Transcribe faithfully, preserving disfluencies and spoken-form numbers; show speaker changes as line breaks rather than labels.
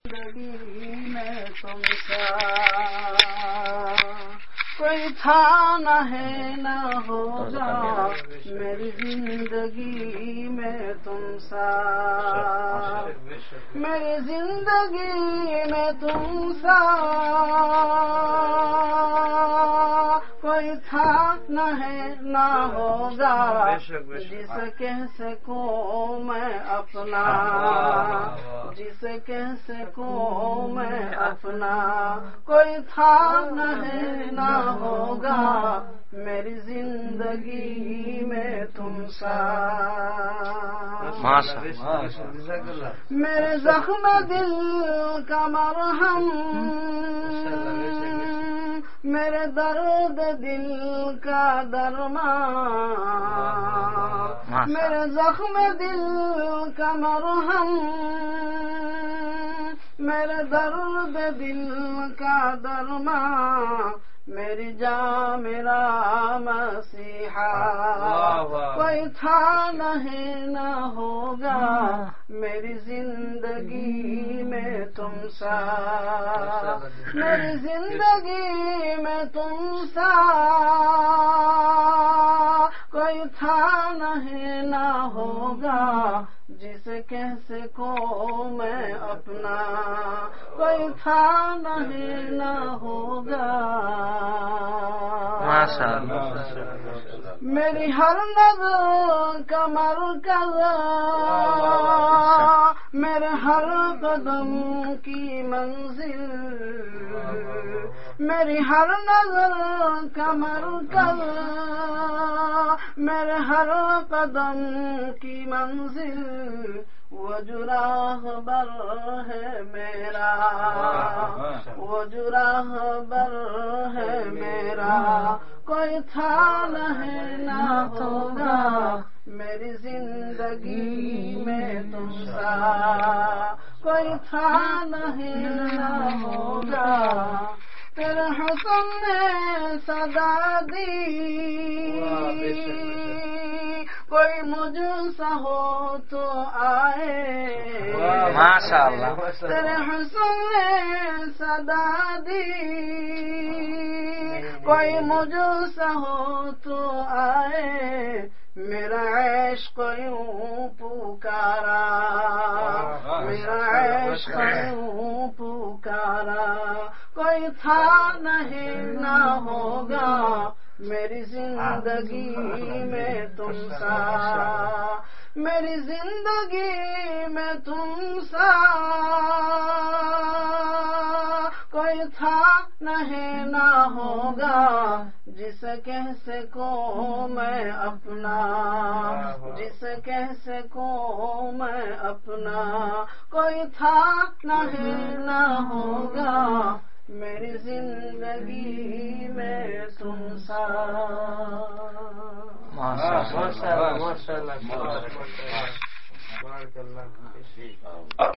زندگی میں تم سا کوئی تھا نہ ہے نہ ہوگا میری زندگی میں تم سا میری زندگی میں تم سا کوئی تھا نہ ہے نہ ہوگا جسے کہہ سکوں میں اپنا جسے کہہ سکوں میں اپنا کوئی تھا نہ ہے نہ ہوگا میری زندگی میں تم سا میرے زخم دل کا مرہم میرے درد دل کا درمان میرے زخم دل کا مرہم میرے درد دل کا درمان میری جان میرا مسیحا کوئی تھا نہیں نہ ہوگا میری زندگی میں تم سا میری زندگی میں تم سا کوئی تھا نہیں نہ ہوگا جسے کہہ سکوں میں اپنا کوئی تھا نہیں نہ ہوگا میری ہر نظر کا مرکز میرے ہر قدم کی منزل میری ہر نظر کا مرکز میرے ہر قدم کی منزل وہ جو راہ بر ہے میرا وہ جو راہ بر ہے میرا کوئی تھا نہیں نہ ہوگا میری زندگی میں تم سا کوئی تھا نہیں نہ ہوگا تیرے حسن نے صدا دی کوئی مجھ سا ہو تو آئے ماشاءاللہ تیرے حسن نے صدا دی کوئی مجھ سا ہو تو آئے میرا عشق یوں پکارا میرا عشق یوں پکارا کوئی تھا نہیں نہ ہوگا میری زندگی میں تم سا میری زندگی میں تم سا کوئی تھا نہیں نہ ہوگا جسے کہہ سکوں میں اپنا جسے کہہ سکوں میں اپنا کوئی تھا نہیں نہ ہوگا میری زندگی میں تم سا ماشاءاللہ ماشاءاللہ